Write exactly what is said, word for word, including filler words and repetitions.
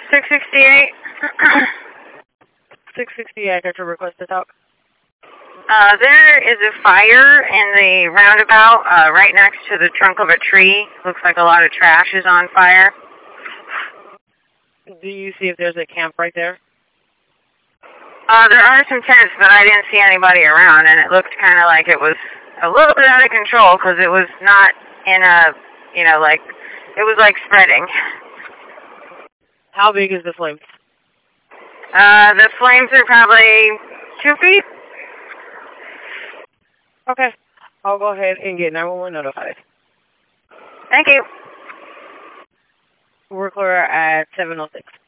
six sixty-eight. six sixty-eight, I got your request to talk. Uh, there is a fire in the roundabout, uh, right next to the trunk of a tree. Looks like a lot of trash is on fire. Do you see if there's a camp right there? Uh, there are some tents, but I didn't see anybody around, and it looked kind of like it was a little bit out of control, because it was not in a, you know, like, it was like spreading. How big is the flames? Uh, the flames are probably two feet. Okay. I'll go ahead and get nine one one notified. Thank you. We're clear at seven oh six.